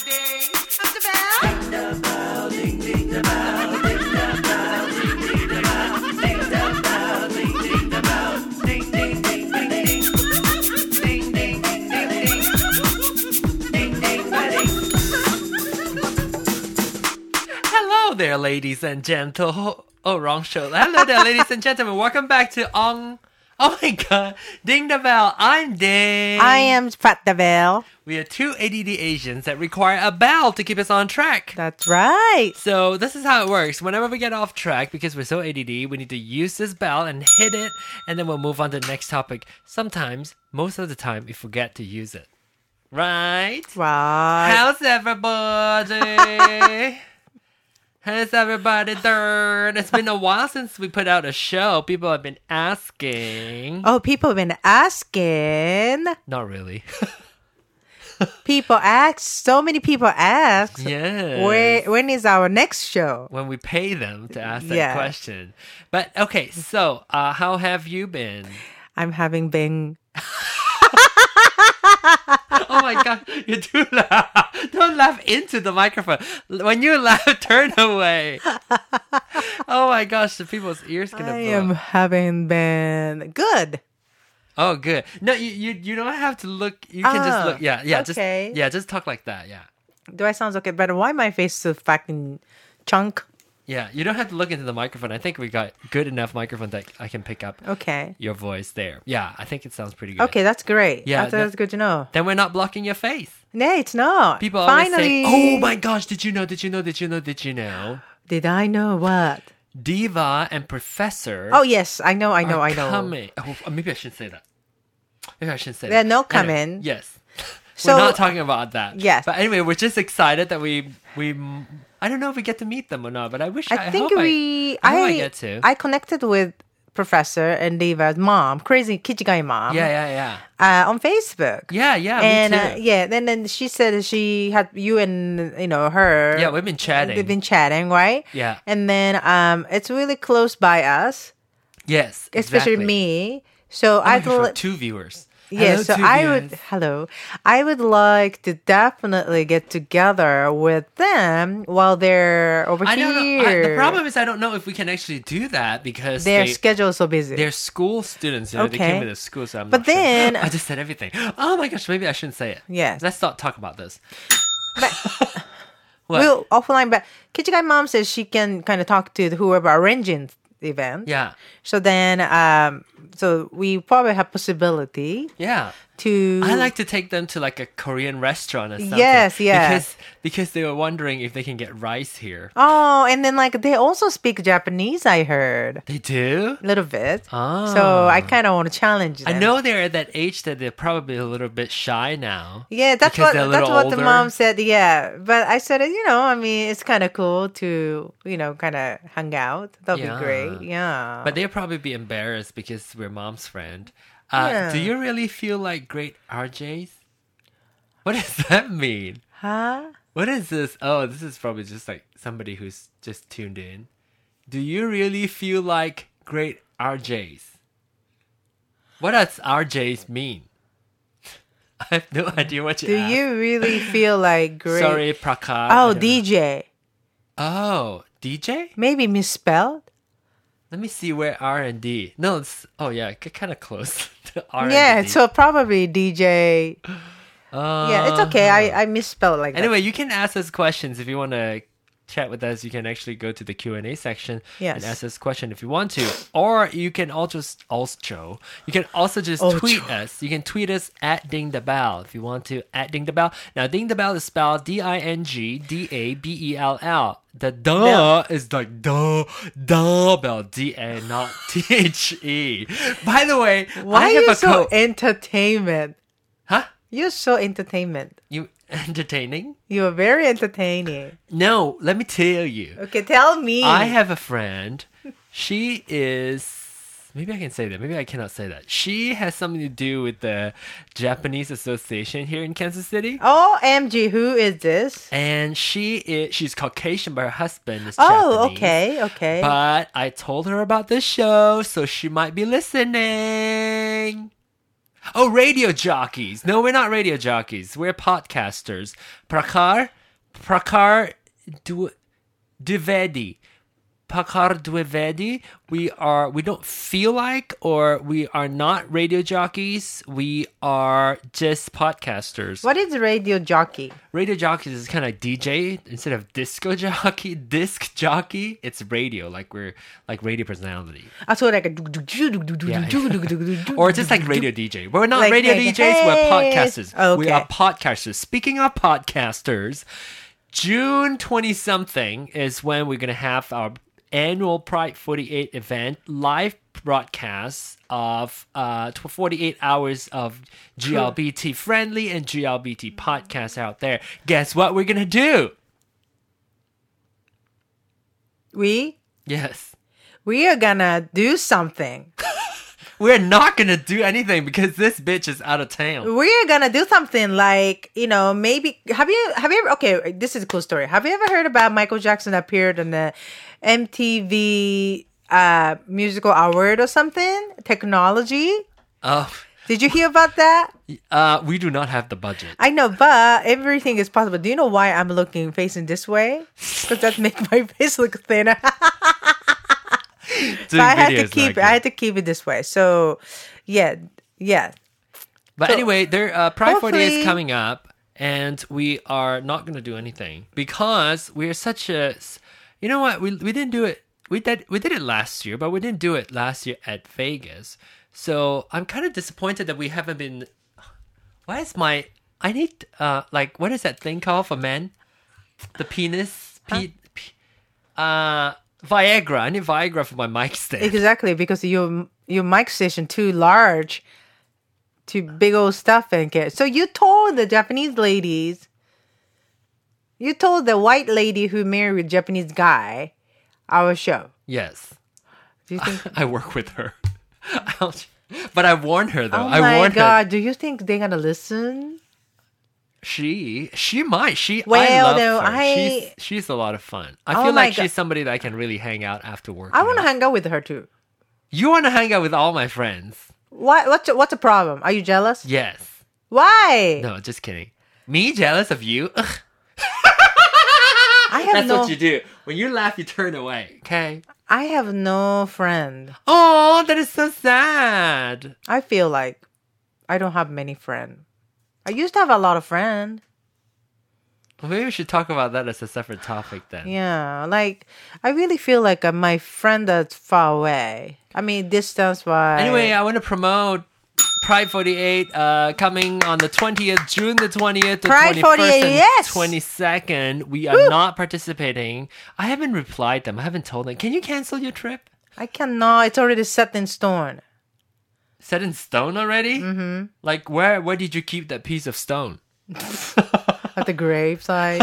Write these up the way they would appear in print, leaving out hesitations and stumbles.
ding of the bell. Ding the bell, ding ding the bell, ding the bell, ding ding the bell, ding the bell, ding ding the bell, ding ding ding ding ding, ding ding ding ding ding, ding ding ding. Hello there, ladies and gentlemen. Oh, wrong show. Hello there, ladies and gentlemen. Welcome back to Oh my god. Ding the bell. I'm Ding. I am Fat the Bell. We are two ADD Asians that require a bell to keep us on track. That's right. So this is how it works. Whenever we get off track, because we're so ADD, we need to use this bell and hit it, and then we'll move on to the next topic. Sometimes, most of the time, we forget to use it. Right? Right. How's everybody? How's everybody doing? It's been a while since we put out a show. People have been asking. Oh, people have been asking. Not really. People ask. So many people ask. Yes. When is our next show? When we pay them to ask that Yeah. question. But okay, so how have you been? I'm having been. Oh my god, you're too loud. Don't laugh into the microphone. When you laugh, turn away. Oh my gosh, the people's ears gonna I blow am up. having been good. Oh, good. No, you don't have to look. You can just look. Yeah, okay. Just talk like that. Yeah. Do I sound okay? But why my face so fucking chunk? Yeah, you don't have to look into the microphone. I think we got good enough microphone that I can pick up Okay. your voice there. Yeah, I think it sounds pretty good. Okay, that's great. Yeah, that's good to know. Then we're not blocking your face. No, it's not. People always Finally. say, "Oh my gosh, did you know? Did I know what? Diva and Professor Oh yes, I know. are I know. coming." Oh, maybe I shouldn't say that. Maybe I shouldn't say They're that. not Anyway, coming. yes. So- we're not talking about that. Yes. But anyway, we're just excited that we I don't know if we get to meet them or not, but I wish I think hope we. I hope I get to. I connected with Professor and Diva's mom, crazy Kichigai mom. Yeah. On Facebook. Yeah, And me too. then she said she had you and her. Yeah, we've been chatting. They've been chatting, right? Yeah. And then it's really close by us, Yes, especially exactly. me. So Oh my I gosh, we're thought. two viewers. Yeah, Hello, so two I viewers. would like to definitely get together with them while they're over I here. don't know. The problem is I don't know if we can actually do that because Their schedule is so busy. they're school students. You know, they Okay. came with a school, so I'm But not sure. then- I just said everything. Oh my gosh, maybe I shouldn't say it. Yes. Let's not talk about this. But What? we'll offline, but Kichigai mom says she can kind of talk to whoever arranging the event. Yeah. So then, so we probably have possibility Yeah. to. I like to take them to like a Korean restaurant or something. Yes. Because they were wondering if they can get rice here. Oh, and then like they also speak Japanese. I heard They do? a little bit. Oh. So I kind of want to challenge them. I know they're at that age that they're probably a little bit shy now. Yeah, that's Because what they're a that's little what the older. mom said. Yeah, but I said, I mean, it's kind of cool to kind of hang out. That'd Yeah. be great. Yeah, But they'll probably be embarrassed because we're mom's friend. Yeah. Do you really feel like great RJs? What does that mean? huh? What is this? Oh, this is probably just like somebody who's just tuned in. Do you really feel like great RJs? What does RJs mean? I have no idea what you Do asked. you really feel like great? Sorry, Prakar. Oh, I don't know. DJ. Oh, DJ? Maybe misspelled. Let me see where R and D. No, it's kind of close to R Yeah, and D. so probably DJ. Yeah, it's okay. I misspelled like Anyway, you can ask us questions if you want to chat with us. You can actually go to the Q&A section Yes. and ask us a question if you want to. Or you can also just tweet us. You can tweet us at Ding the Bell if you want to, at Ding the Bell. Now, Ding the Bell is spelled DINGDABELL. The duh is like duh bell, D-A, not T-H-E. By the way, Why I are have you a so code. entertainment? Huh? You're so entertainment. You entertaining? You're very entertaining. No, let me tell you. Okay, tell me. I have a friend. She is. Maybe I can say that. Maybe I cannot say that. She has something to do with the Japanese Association here in Kansas City. OMG, who is this? And she's Caucasian, but her husband is Oh, Japanese. okay. But I told her about this show, so she might be listening. Oh, radio jockeys. No, we're not radio jockeys. We're podcasters. Prakar, Prakar Dwivedi. Prakar Dwivedi. We don't feel like, or we are not radio jockeys. We are just podcasters. What is radio jockey? Radio jockeys is kind of like DJ instead of disc jockey. It's radio, like we're like radio personality. So like a Or just like radio DJ. We're not Like- radio like, DJs, we're hey. podcasters. We Okay. are podcasters. Speaking of podcasters, June 20-something is when we're going to have our annual Pride 48 event, live broadcast of 48 hours of GLBT friendly and GLBT podcasts out there. Guess what we're going to do? we Yes. are gonna do something. We're not going to do anything because this bitch is out of town. We're gonna do something like, maybe have you ever, okay, this is a cool story. Have you ever heard about Michael Jackson appeared on the MTV musical award or something? Technology? Oh, Did you hear about that? we do not have the budget. I know, but everything is possible. Do you know why I'm looking facing this way? Because that makes my face look thinner. Doing I had to videos keep like I had to keep it this way. So yeah. But So, anyway, there Pride 48 is hopefully- coming up, and we are not going to do anything because we are such a. You know what? We didn't do it. We did it last year, but we didn't do it last year at Vegas. So I'm kind of disappointed that we haven't been. Why is my? I need like what is that thing called for men? The penis. Viagra. I need Viagra for my mic stand. Exactly, because your mic station too large, too big old stuff and get. So you told the Japanese ladies, you told the white lady who married a Japanese guy, our show. Yes. Do you think? I work with her. But I warned her though. Oh I my warned her. god! Do you think they're gonna listen? She might. I Well, love no, her. She's a lot of fun. I Oh feel my like God. she's somebody that I can really hang out after work. I want to hang out with her too. You want to hang out with all my friends? What's the problem? Are you jealous? Yes. Why? No, just kidding. Me jealous of you? Ugh. I have That's no. what you do. When you laugh, you turn away. Okay. I have no friend. Oh, that is so sad. I feel like I don't have many friends. I used to have a lot of friends. Well, maybe we should talk about that as a separate topic then. Yeah, like I really feel like my friend that's far away. I mean, distance wise. Anyway, I want to promote Pride 48 coming on the 20th, June the 20th, the Pride 21st, 48, and yes! 22nd. We are not participating. I haven't replied them. I haven't told them. Can you cancel your trip? I cannot. It's already set in stone. Set in stone already? Mm-hmm. Like, where did you keep that piece of stone? At the graveside.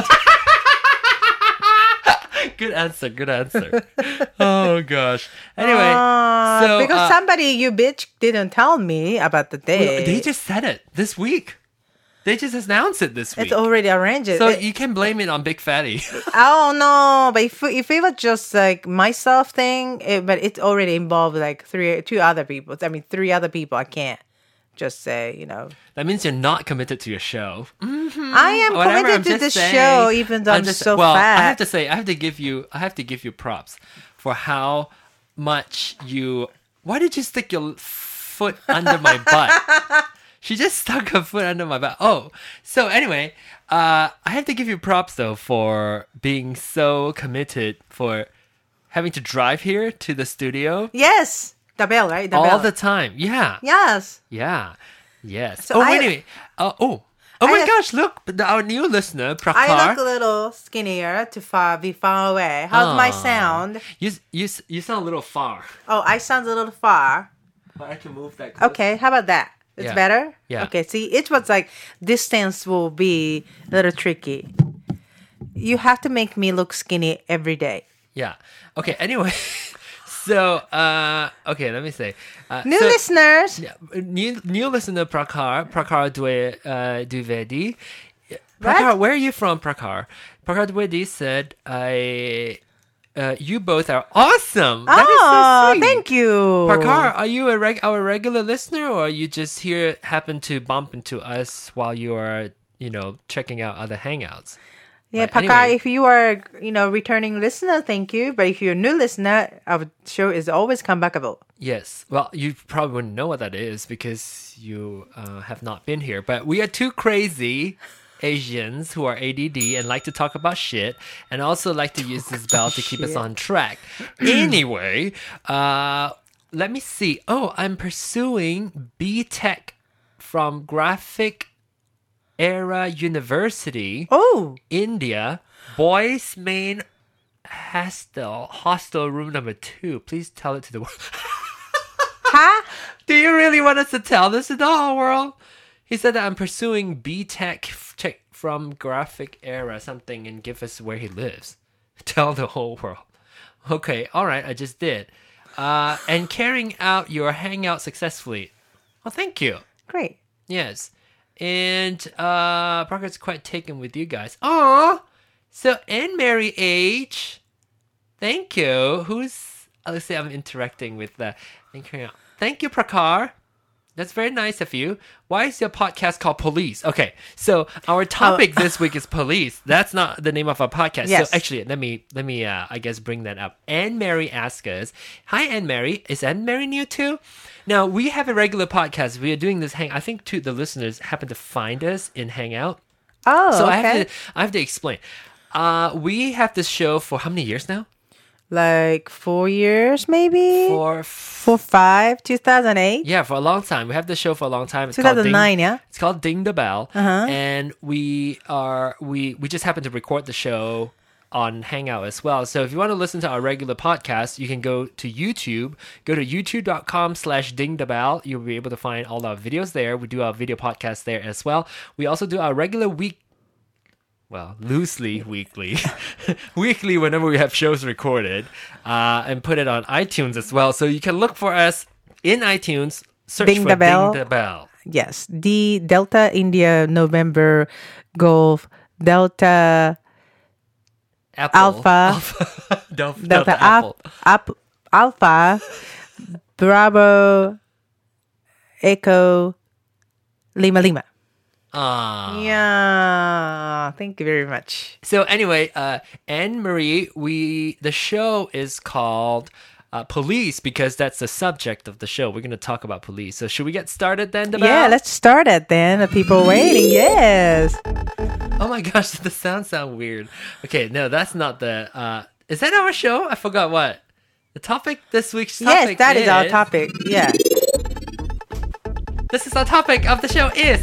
Good answer. Good answer. Oh, gosh. Anyway, so... because somebody, you bitch, didn't tell me about the day. they just said it this week. They just announced it this week. It's already arranged. So you can blame it on Big Fatty. Oh no! But if it was just like myself thing, but it already involved like two other people. I mean, 3 other people. I can't just say, That means you're not committed to your show. I am Whatever, I'm committed to the just saying. show, even though I'm so well, fat. I have to say, I have to give you props for how much you. Why did you stick your foot under my butt? She just stuck her foot under my butt. Oh, so anyway, I have to give you props though for being so committed, for having to drive here to the studio Yes, the bell, right? The all bell. the time. Yeah, Yes. yeah, yes. So I- anyway, oh my I- gosh! Look, our new listener, Prakar. I look a little skinnier to be far away. How's my Aw. sound? You sound a little far. Oh, I sound a little far. But I can move that closer. Okay, how about that? It's Yeah. better? Yeah. Okay, see, it was like distance will be a little tricky. You have to make me look skinny every day. Yeah. Okay. Anyway, so okay, let me say. New so- listeners, Yeah, new listener Prakar Dwivedi. What? Prakar, where are you from, Prakar? Prakar Dwivedi said, you both are awesome. That is so sweet. thank you. Prakar, are you our regular listener, or you just happen to bump into us while you are, checking out other hangouts? Yeah, But Pakar, anyway, if you are, returning listener, thank you. But if you're a new listener, our show is always comebackable. yes. Well, you probably wouldn't know what that is because you have not been here. But we are two crazy Asians who are ADD and like to talk about shit and also like to use this bell to keep us Shit. on track. Anyway, let me see. Oh, I'm pursuing B.Tech from Graphic Era University, Oh, India. Boys main hostel room number 2. Please tell it to the world. huh? Do you really want us to tell this to the whole world? He said that I'm pursuing B.Tech from Graphic Era something and give us where he lives. Tell the whole world. Okay, all right, I just did. And carrying out your hangout successfully. Well, thank you. Great. Yes. And Parker's quite taken with you guys. Aw! So, and Mary H. Thank you. Let's say I'm interacting with the... Thank you, Prakar. That's very nice of you. Why is your podcast called Police? Okay, so our topic this week is police. That's not the name of our podcast. Yes. So actually, let me I guess bring that up. Anne Mary asked us, "Hi, Anne Mary. Is Anne Mary new too?" Now we have a regular podcast. We are doing this I think the listeners happen to find us in Hangout. Oh, So okay. I have to explain. We have this show for how many years now? Like 4 years, maybe? For 5, 2008? Yeah, for a long time. We have the show for a long time. It's called 2009, yeah? It's called Ding the Bell, Uh-huh. and we just happen to record the show on Hangout as well. So if you want to listen to our regular podcast, you can go to YouTube. Go to youtube.com/dingthebell. You'll be able to find all our videos there. We do our video podcast there as well. We also do our regular loosely weekly, weekly whenever we have shows recorded, and put it on iTunes as well. So you can look for us in iTunes, search Ding for the Bell. Ding the Bell. Yes. D Delta India November Golf Delta Apple. Alpha. Delta Delta Apple. Alpha Bravo Echo Lima. Ah. Yeah. Thank you very much. So anyway, Anne Marie, the show is called Police because that's the subject of the show. We're going to talk about police. So should we get started then? Dabao? Yeah, let's start it then. The people waiting. Yes. Oh my gosh, the sound weird. Okay, no, that's not the... is that our show? I forgot what. The topic, this week's topic Yes, that is our topic. Yeah. This is our topic of the show is...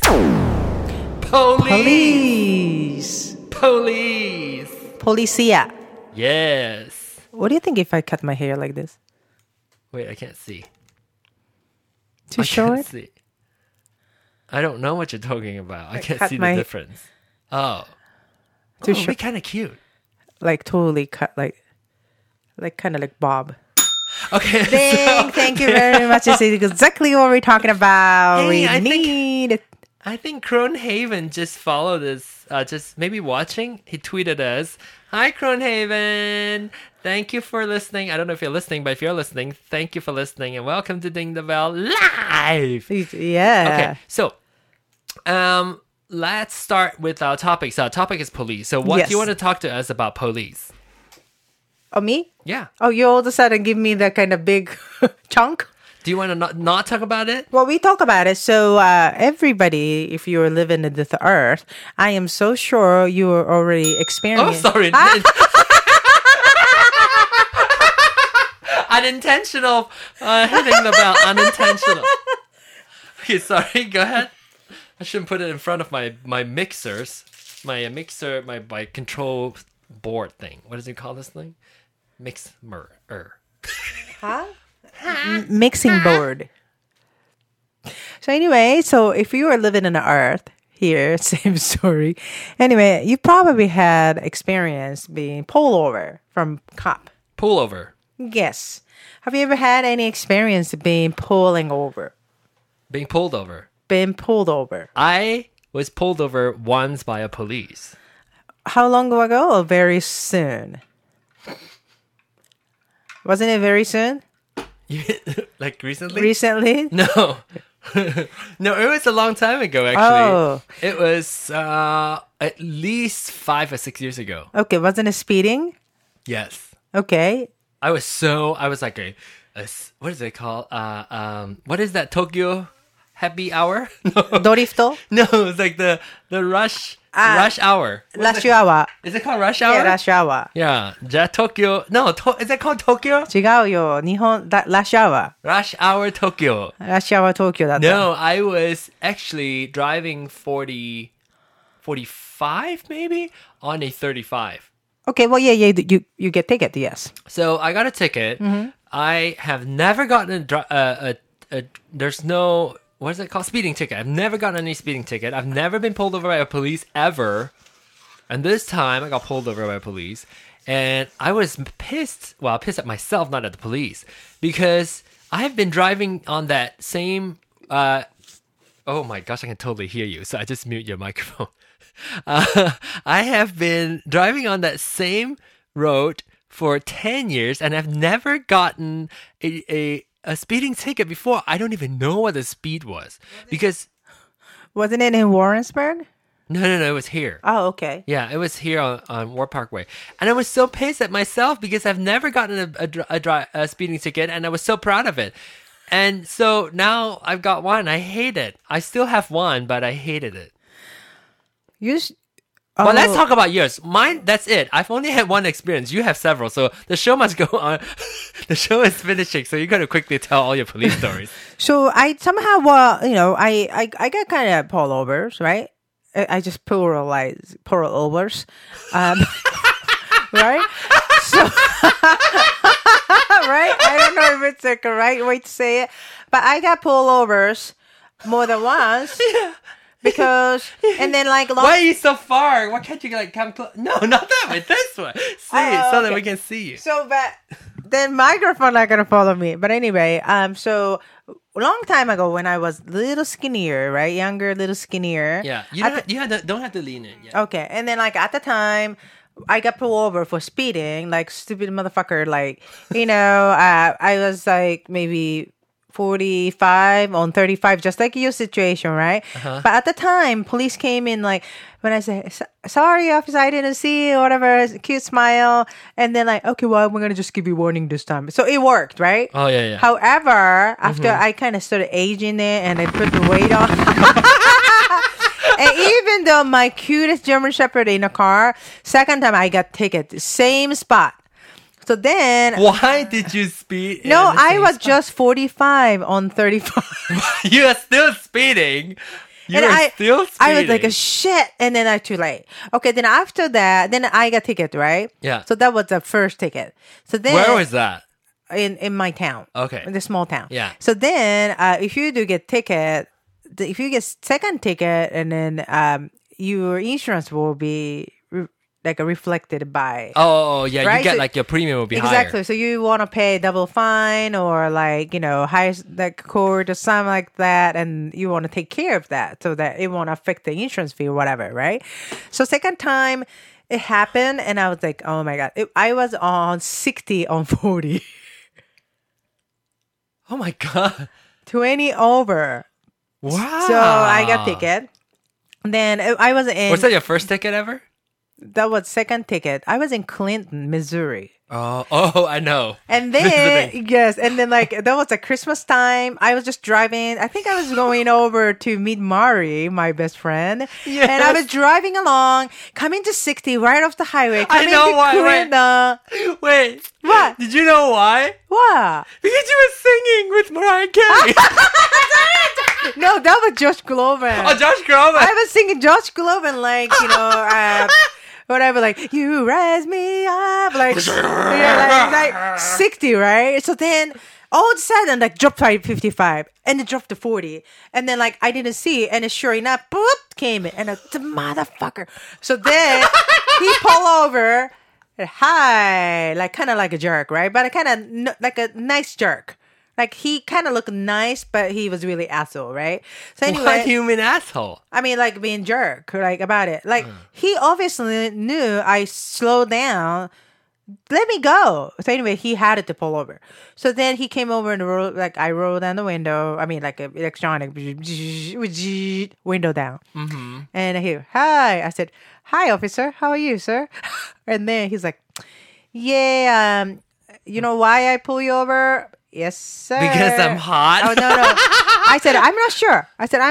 Police. Police. Police. Policia. Yes. What do you think if I cut my hair like this? Wait, I can't see. Too I short? can't see. I don't know what you're talking about. I can't cut see the my- difference. Oh. Too It'd be short. kind of cute. Like totally cut like kind of like Bob. Okay. Thank you very much. This is exactly what we're talking about. Hey, we I think- need I think Cronehaven just followed us, just maybe watching. He tweeted us, "Hi, Cronehaven. Thank you for listening. I don't know if you're listening, but if you're listening, thank you for listening and welcome to Ding the Bell Live." Yeah. Okay, so let's start with our topic. So our topic is police. So what Yes. do you want to talk to us about police? Oh, me? Yeah. Oh, you all of a sudden give me that kind of big chunk? Do you want to not talk about it? Well, we talk about it. So, everybody, if you're living in this earth, I am so sure you are already Oh, experiencing. sorry. Unintentional hitting the bell. Unintentional. Okay, sorry. Go ahead. I shouldn't put it in front of my mixers. My mixer, my control board thing. What does it call this thing? Mixer. Huh? Mixing board. So anyway, if you are living in the earth here, same story. Anyway, you probably had experience being pulled over from cop. Pullover. Yes. Have you ever had any experience being pulling over? Being pulled over. Being pulled over. I was pulled over once by a police. How long ago or very soon? Wasn't it very soon? Like recently? Recently? No. No, it was a long time ago, actually. Oh. It was at least 5 or 6 years ago. Okay, wasn't it speeding? Yes. Okay. I was like what is it called? What is that, Tokyo happy hour? No, Dorifto? no, it's like the rush hour. Rush hour. Is it called rush hour? Yeah, rush hour. Yeah, Tokyo. No, is it called Tokyo? 違うよ。日本、rush hour. Rush hour Tokyo. rush hour 東京だった。 No, I was actually driving 45 maybe on a 35. Okay, well, yeah, you get ticket, yes. So I got a ticket. I have never gotten there's no, what is it called? Speeding ticket. I've never gotten any speeding ticket. I've never been pulled over by a police ever. And this time I got pulled over by police. And I was pissed. Well, pissed at myself, not at the police. Because I have been driving on that same, oh my gosh, I can totally hear you. So I just mute your microphone. I have been driving on that same road for 10 years and I've never gotten a speeding ticket before. I don't even know what the speed was because Wasn't it in Warrensburg? no, it was here. Oh, okay. Yeah, it was here on War Parkway. And I was so pissed at myself because I've never gotten a speeding ticket and I was so proud of it. And so now I've got one. I hate it. I still have one, but I hated it. Well, let's talk about yours. Mine, that's it. I've only had one experience. You have several, so the show must go on. The show is finishing, so you got to quickly tell all your police stories. So I somehow, I got kind of pullovers, right? I just pluralize pullovers, right? So, right? I don't know if it's the correct way to say it, but I got pullovers more than once. Because, and then like... Why are you so far? Why can't you like come close? No, not that way. This way. See it so that we can see you. So, but then microphone not gonna follow me. But anyway, so a long time ago when I was a little skinnier, right? Younger, little skinnier. Yeah, don't have to lean in. Yeah. Okay, and then like at the time, I got pulled over for speeding, like stupid motherfucker. Like, I was like maybe 45 on 35, just like your situation, right? But at the time, police came in like, when I said, sorry, officer, I didn't see you, or whatever, cute smile. And then like, okay, well, we're going to just give you warning this time. So it worked, right? Oh, yeah. However, after I kind of started aging it and I put the weight on. And even though my cutest German Shepherd in a car, second time I got ticket, same spot. So then... Why did you speed? No, I was just 45 on 35. You are still speeding. Still speeding. I was like, shit. And then I too late. Okay, then after that, then I got ticket, right? Yeah. So that was the first ticket. So then... Where was that? In my town. Okay. In the small town. Yeah. So then, if you do get ticket, if you get second ticket, and then your insurance will be... like reflected by. Oh, yeah. Right? You get So, like your premium will be exactly. higher. So you want to pay double fine or like, high like court or something like that. And you want to take care of that so that it won't affect the insurance fee or whatever. Right. So second time it happened and I was like, oh my God, I was on 60 on 40. Oh my God. 20 over. Wow. So I got ticket. Then I was in. Was that your first ticket ever? That was second ticket. I was in Clinton, Missouri. Oh, I know. And then, yes, and then like, that was a Christmas time. I was just driving. I think I was going over to meet Mari, my best friend. Yes. And I was driving along, coming to 60 right off the highway. I know why. Wait. What? Did you know why? What? Because you were singing with Mariah Carey. No, that was Josh Groban. Oh, Josh Groban. I was singing Josh Groban, like, whatever, like, you rise me up, like, like 60, right? So then, all of a sudden, like, dropped to 55, and it dropped to 40, and then, like, I didn't see, and sure enough, boop, came in, and the motherfucker. So then, he pulled over, hi, like, kind of like a jerk, right? But kind of like a nice jerk. Like, he kind of looked nice, but he was really asshole, right? So anyway, What human asshole? I mean, like, being jerk, like, about it. Like, he obviously knew I slowed down let me go. So anyway, he had it to pull over. So then he came over and like I rolled down the window. I mean, like an electronic window down. Mm-hmm. And I hear, hi. I said, hi, officer. How are you, sir? And then he's like, yeah, you know why I pull you over? Yes, sir. Because I'm hot? Oh, no. I said, I'm not sure.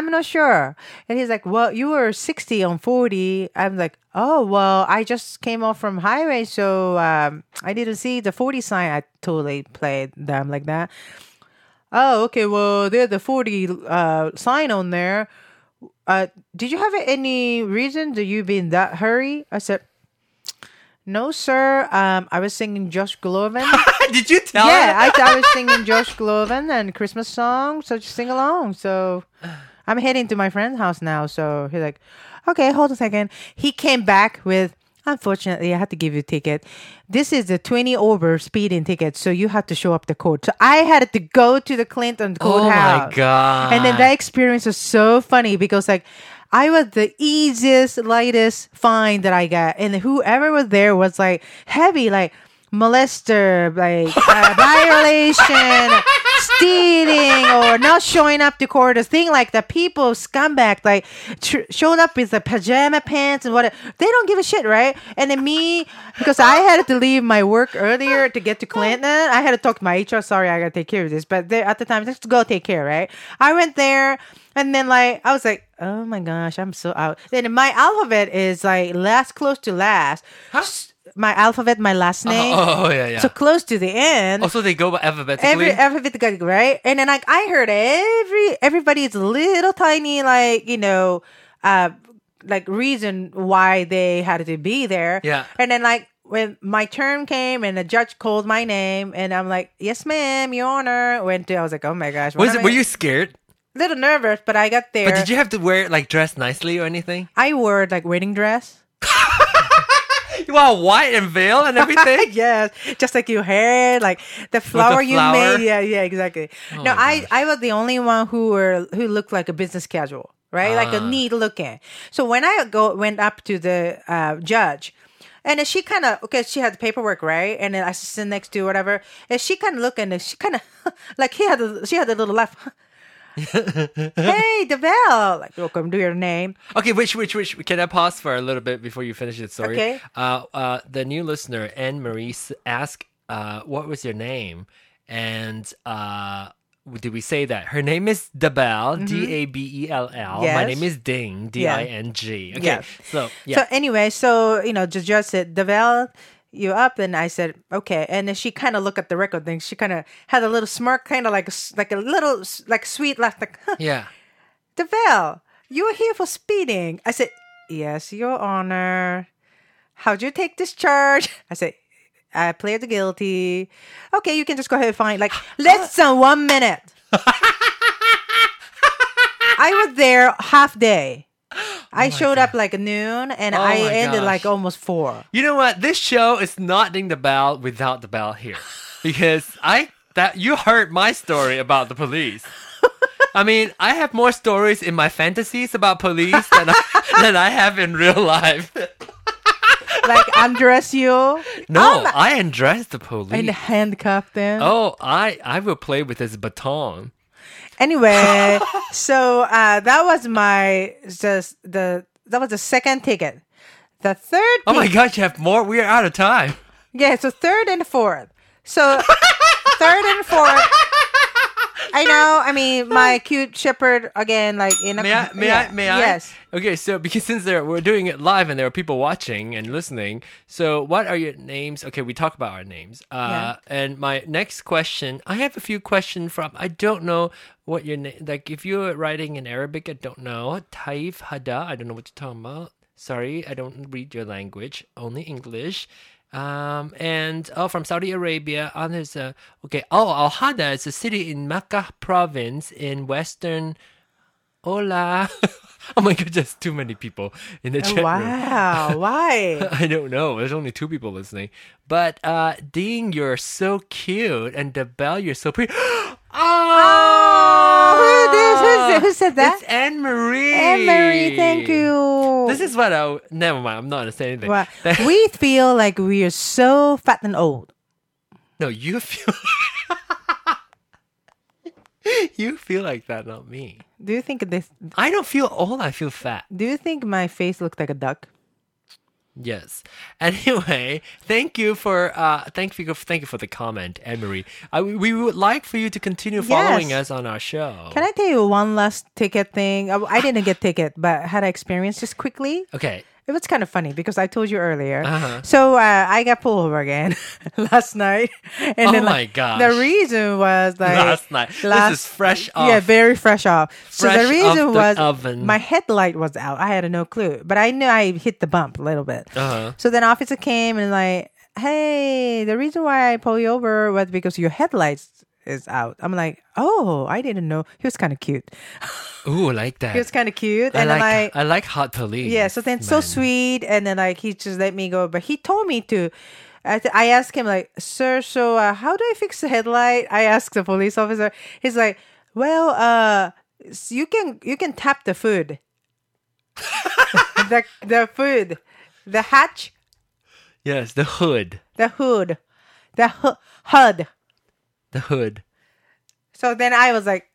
And he's like, well, you were 60 on 40. I'm like, oh, well, I just came off from highway, so I didn't see the 40 sign. I totally played them like that. Oh, okay, well, there's the 40 sign on there. Did you have any reason that you be in that hurry? I said, no, sir. I was singing Josh Groban. Did you tell Yeah, him? I was singing Josh Groban and Christmas songs, so just sing along. So I'm heading to my friend's house now. So he's like, okay, hold on a second. He came back with, unfortunately, I had to give you a ticket. This is a 20 over speeding ticket, so you have to show up the code. So I had to go to the Clinton courthouse. Oh my God. And then that experience was so funny because like I was the easiest, lightest fine that I got. And whoever was there was like heavy, like molester, like violation, stealing, or not showing up to court. A thing like the people scumbag, like showed up with the pajama pants and whatever. They don't give a shit, right? And then me, because I had to leave my work earlier to get to Clinton, I had to talk to my HR. Sorry, I got to take care of this. But at the time, just go take care, right? I went there. And then, like, I was like, oh my gosh, I'm so out. Then my alphabet is like close to last. Huh? My alphabet, my last name. Oh, yeah. So close to the end. Also, they go alphabetically? Alphabetically, right? And then, like, I heard everybody's little tiny, like, like reason why they had to be there. Yeah. And then, like, when my turn came and the judge called my name, and I'm like, yes, ma'am, Your Honor. I was like, oh my gosh. Were you scared? Little nervous, but I got there. But did you have to wear, like, dress nicely or anything? I wore like wedding dress. You wore white and veil and everything? Yes, just like your hair, like the flower you flower? made. Yeah, exactly. Oh No, my I was the only one who looked like a business casual, right? Like a neat looking. So when I went up to the judge. And then she kind of, she had the paperwork, right? And then I sit next to whatever. And she kind of looked and she kind of, like she had a little laugh. Hey, DeBelle, like welcome to your name. Okay, which can I pause for a little bit before you finish the story? Okay. The new listener Anne Marie asked, "What was your name?" And did we say that her name is DeBelle, Dabell? Yes. My name is Ding, Ding. Okay, Yes. so yeah. So anyway, the judge said, DeBelle, you up? And I said, okay. And then she kind of looked at the record thing. She kind of had a little smirk, kind of like a little like sweet laugh, like, Yeah. DeBelle, you were here for speeding. I said, yes, Your Honor. How'd you take this charge? I said, I plead guilty. Okay, you can just go ahead and find like less than 1 minute. I was there half day. I showed up like noon and I my ended gosh. like almost 4. You know what? This show is not Ding the Bell without the bell here, because you heard my story about the police. I mean, I have more stories in my fantasies about police than I have in real life. Like undress you. No, I undressed the police. And handcuff them. Oh, I will play with this baton. Anyway, so that was that was the second ticket. The third Oh my gosh, you have more? We are out of time. Yeah, so third and fourth. So third and fourth. I know. I mean, my cute shepherd again, like in a. May I? Yes. Okay, so because since we're doing it live and there are people watching and listening, so what are your names? Okay, we talk about our names. Yeah. And my next question, I have a few questions from. I don't know what your name. Like if you're writing in Arabic, I don't know. Taif Hada, I don't know what you're talking about. Sorry, I don't read your language. Only English. And from Saudi Arabia, there's Al Hada is a city in Makkah province in western. Hola. Oh my god, there's too many people in the chat room. Wow. Why? I don't know. There's only 2 people listening. But Ding, you're so cute, and DeBelle, you're so pretty. Oh, who's Who said that? It's Anne Marie. Anne Marie, thank you. This is what I. Never mind. I'm not gonna say anything. Well, we feel like we are so fat and old. No, you feel. You feel like that, not me. Do you think this? I don't feel old. I feel fat. Do you think my face looks like a duck? Yes. Anyway, thank you for the comment, Anne-Marie. We would like for you to continue following Yes. us on our show. Can I tell you one last ticket thing? I didn't get ticket, but had I experience just quickly. Okay. It was kind of funny because I told you earlier. Uh-huh. So I got pulled over again last night. And Oh then, my gosh. The reason was like Last night. This is fresh off. Yeah, very fresh off. So Fresh the reason off the was oven. my headlight was out. I had no clue, but I knew I hit the bump a little bit. Uh-huh. So then officer came and like, hey, the reason why I pulled you over was because your headlights is out. I'm like, oh, I didn't know. He was kind of cute. Ooh, I like that. He was kind of cute, I and then like. I like hot police. Yeah, so then so man. sweet, and then like he just let me go, but he told me to. I asked him like, sir, so how do I fix the headlight? I asked the police officer. He's like, well, you can tap the food, the food, the hatch, Yes, the hood. the hood, the HUD. The hood. So then I was like,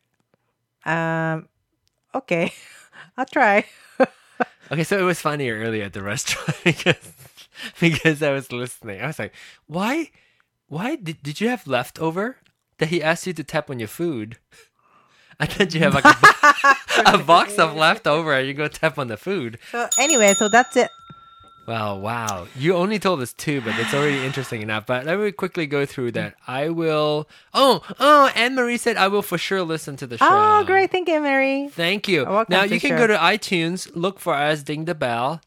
okay, I'll try. Okay, so it was funnier earlier at the restaurant because I was listening. I was like, why did you have leftover that he asked you to tap on your food? I thought you have like a box of leftover and you go tap on the food. So anyway, so that's it. Wow. You only told us 2, but it's already interesting enough. But let me quickly go through that. I will... Oh, Anne-Marie said I will for sure listen to the show. Oh, great. Thank you, Mary. Thank you. Welcome Now to you can show. go to iTunes, look for us, Ding the Bell,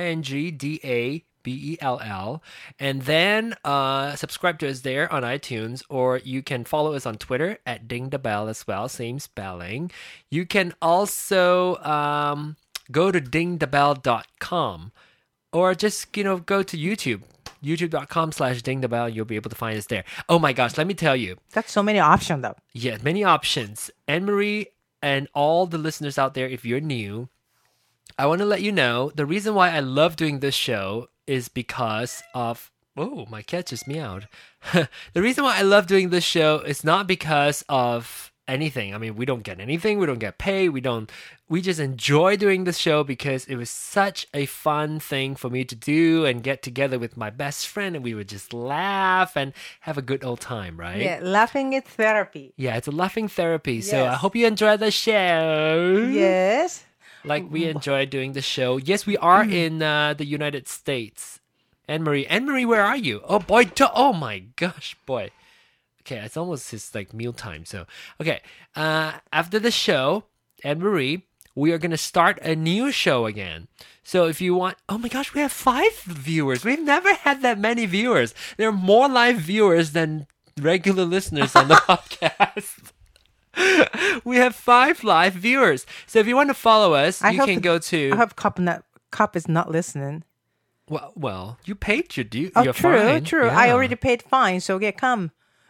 DINGDABELL, and then subscribe to us there on iTunes, or you can follow us on Twitter at Ding the Bell as well, same spelling. You can also go to dingthebell.com, or just go to YouTube. youtube.com/dingthebell. You'll be able to find us there. Oh my gosh, let me tell you. That's so many options, though. Yeah, many options. Anne-Marie and all the listeners out there, if you're new, I want to let you know the reason why I love doing this show is because of... Oh, my cat just meowed. The reason why I love doing this show is not because of anything. I mean, we don't get anything. We don't get paid. We just enjoy doing this show because it was such a fun thing for me to do and get together with my best friend, and we would just laugh and have a good old time, right? Yeah, laughing is therapy. Yeah, it's a laughing therapy. So I Yes. hope you enjoy the show. Yes. Like we enjoy doing the show. Yes, we are in the United States. Anne-Marie, where are you? Oh boy, oh my gosh, boy. Okay, it's almost his like mealtime. So okay, after the show, Anne-Marie, we are gonna start a new show again. So if you want, oh my gosh, we have 5 viewers. We've never had that many viewers. There are more live viewers than regular listeners on the podcast. We have 5 live viewers. So if you want to follow us, you can go to. I hope Cop is not listening. Well, you paid your due. Oh, your true, fine. true. Yeah. I already paid fine, so yeah, come.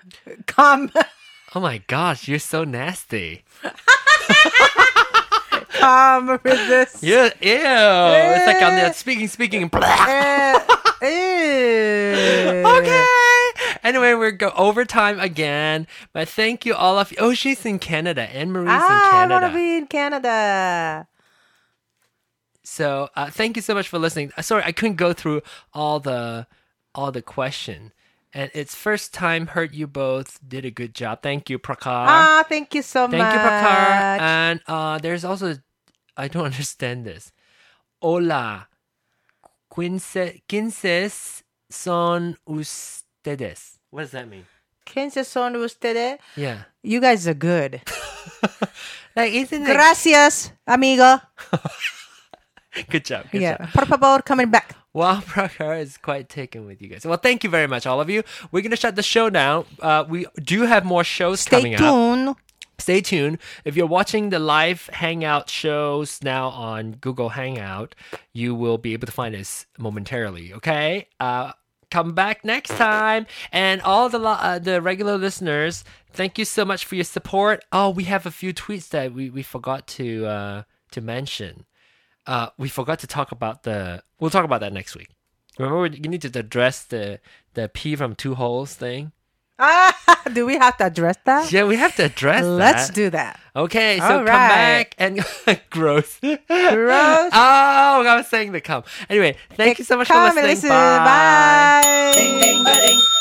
Oh my gosh, you're so nasty. Come with this. Yeah, ew. It's like I'm there speaking. Ew. Okay. Anyway, we're go overtime again. But thank you all of you. Oh, she's in Canada. Anne-Marie's in I Canada. want to be in Canada. So thank you so much for listening. Sorry, I couldn't go through all the question. And it's first time. Heard you both. Did a good job. Thank you, Prakar. Thank you so much. Thank you, Prakar. And there's also, I don't understand this. Hola, quinces son ustedes. What does that mean? ¿Quiénes son ustedes? Yeah. You guys are good. Like, isn't it? Gracias, amigo. Good job. Good Yeah. job. Por favor, coming back. Wow, Prakar is quite taken with you guys. Well, thank you very much, all of you. We're going to shut the show now. We do have more shows coming Stay up. tuned. Stay tuned. If you're watching the live Hangout shows now on Google Hangout, you will be able to find us momentarily, okay? come back next time. And all the regular listeners, thank you so much for your support. Oh, we have a few tweets that we forgot to mention. We forgot to talk about we'll talk about that next week. Remember, you need to address the pee from 2 holes thing. Do we have to address that? Yeah, we have to address that. Let's do that. Okay, so All come right. back and gross. Gross. Oh, I was saying the come. Anyway, thank you so much for Come and listening. listen. Bye. Ding, ding, ba-ding.